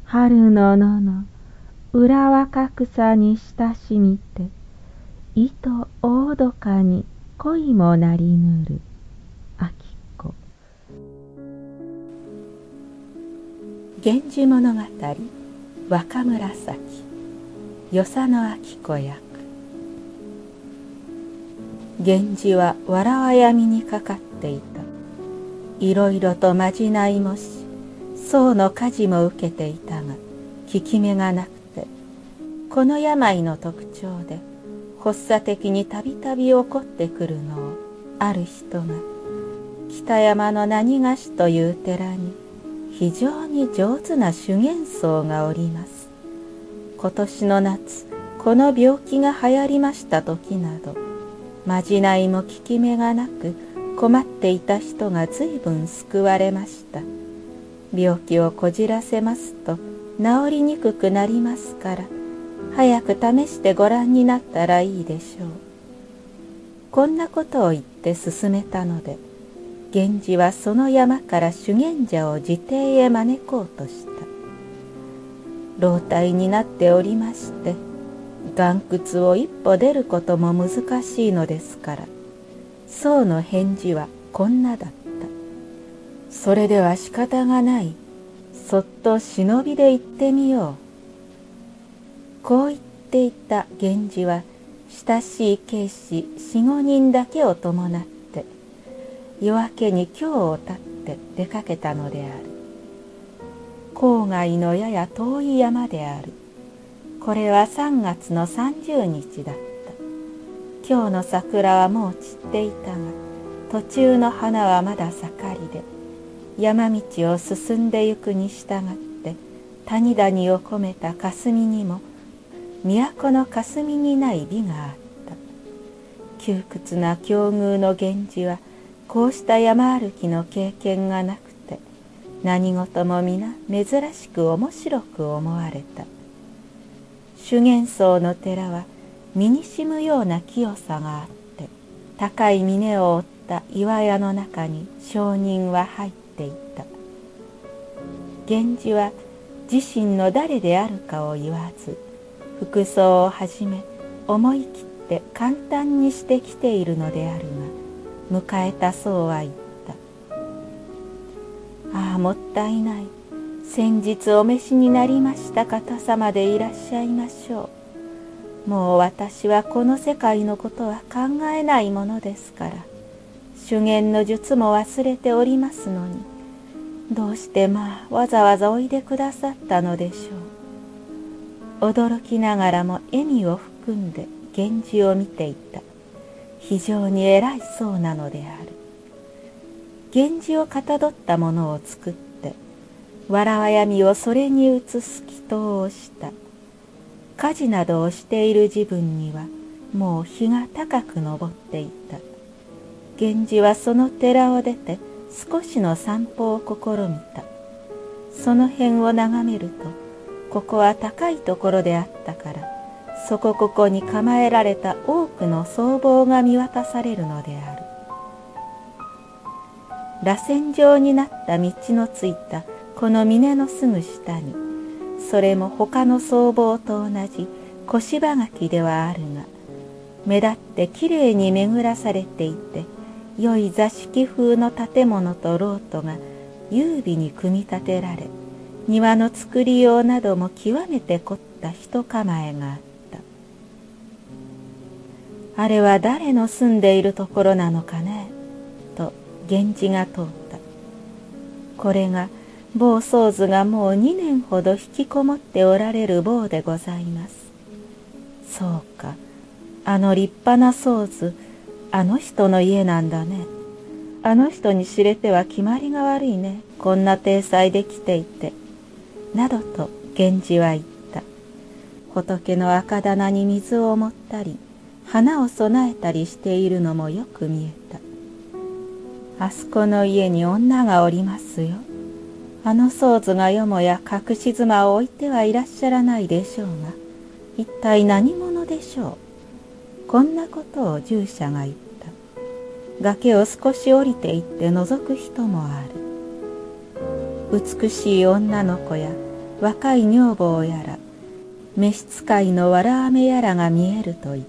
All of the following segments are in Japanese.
春の野の裏若草に親しみて、糸おおどかに恋もなりぬる。秋子。 源氏物語若紫与謝野明子役。源氏はわらわ闇にかかっていた。いろいろとまじないもし、僧の家事も受けていたが、効き目がなくて、この病の特徴で、発作的にたびたび起こってくるのを、ある人が、北山の何がしという寺に、非常に上手な修験僧がおります。今年の夏、この病気が流行りました時など、まじないも効き目がなく、困っていた人が随分救われました。病気をこじらせますと治りにくくなりますから、早く試してご覧になったらいいでしょう。こんなことを言って勧めたので、源氏はその山から修験者を自邸へ招こうとした。老体になっておりまして、岩窟を一歩出ることも難しいのですから、僧の返事はこんなだった。それでは仕方がない。そっと忍びで行ってみよう。こう言っていた源氏は、親しい警士4、5人だけを伴って、夜明けに京を立って出かけたのである。郊外のやや遠い山である。これは3月の30日だった。今日の桜はもう散っていたが、途中の花はまだ盛りで、山道を進んでゆくに従って、谷々を込めた霞にも、都の霞にない美があった。窮屈な境遇の源氏は、こうした山歩きの経験がなくて、何事も皆珍しく面白く思われた。修験僧の寺は、身にしむような清さがあって、高い峰を覆った岩屋の中に上人は入っていた。源氏は自身の誰であるかを言わず、服装をはじめ思い切って簡単にしてきているのであるが、迎えた僧は言った。ああ、もったいない。先日お召しになりました方様でいらっしゃいましょう。もう私はこの世界のことは考えないものですから、修験の術も忘れておりますのに、どうしてわざわざおいでくださったのでしょう。驚きながらも笑みを含んで源氏を見ていた。非常に偉いそうなのである。源氏をかたどったものを作って、わらわ闇をそれに映す祈祷をした。家事などをしている自分にはもう日が高く昇っていた。源氏はその寺を出て少しの散歩を試みた。その辺を眺めると、ここは高いところであったから、そこここに構えられた多くの僧帽が見渡されるのである。螺旋状になった道のついたこの峰のすぐ下に、それも他の僧帽と同じ小柴垣ではあるが、目立ってきれいに巡らされていて、良い座敷風の建物と廊下が優美に組み立てられ、庭の作りようなども極めて凝った人構えがあった。あれは誰の住んでいるところなのかね、と源氏が問うた。これが某僧図がもう2年ほど引きこもっておられる坊でございます。そうか、あの立派な僧図、あの人の家なんだね。あの人に知れては決まりが悪いね、こんな体裁で来ていて。などと源氏は言った。仏の赤棚に水を盛ったり、花を供えたりしているのもよく見えた。あそこの家に女がおりますよ。あの僧図がよもや隠し妻を置いてはいらっしゃらないでしょうが、一体何者でしょう。こんなことを従者が言った。崖を少し降りていって覗く人もある。美しい女の子や若い女房やら召使いのわらあめやらが見えると言った。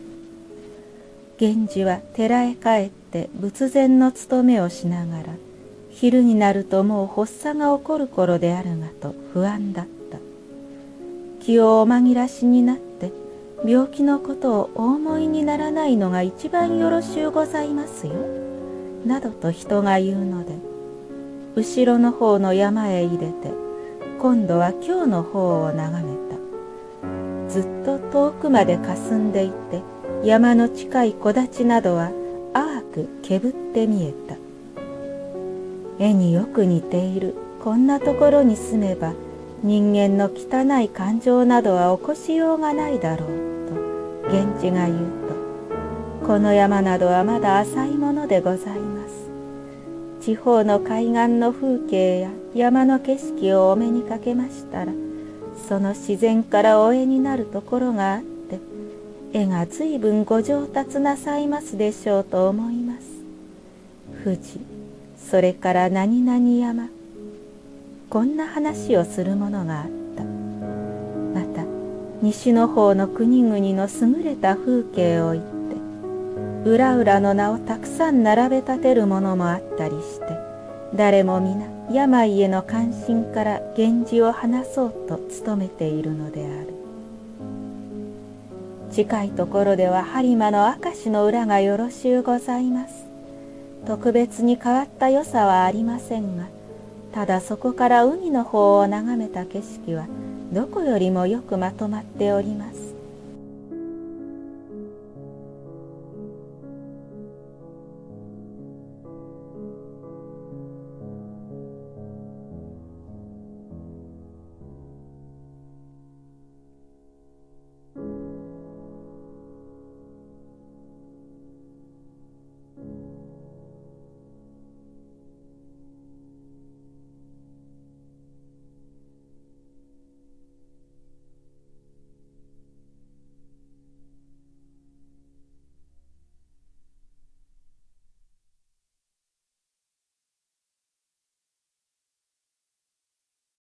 源氏は寺へ帰って仏前の務めをしながら、昼になるともう発作が起こる頃であるがと不安だった。気をお紛らしになって病気のことをお思いにならないのが一番よろしゅうございますよ、などと人が言うので、後ろの方の山へ入れて、今度は京の方を眺めた。ずっと遠くまで霞んでいて、山の近い木立などは淡くけぶって見えた。絵によく似ているこんなところに住めば、人間の汚い感情などは起こしようがないだろうと源氏が言うと、この山などはまだ浅いものでございます。地方の海岸の風景や山の景色をお目にかけましたら、その自然からお絵になるところがあって、絵がずいぶんご上達なさいますでしょうと思います。富士、それから何々山、こんな話をするものがあった。また西の方の国々の優れた風景を言って、浦々の名をたくさん並べ立てるものもあったりして、誰も皆病への関心から源氏を話そうと努めているのである。近いところでは播磨の明石の裏がよろしゅうございます。特別に変わった良さはありませんが、ただそこから海の方を眺めた景色はどこよりもよくまとまっております。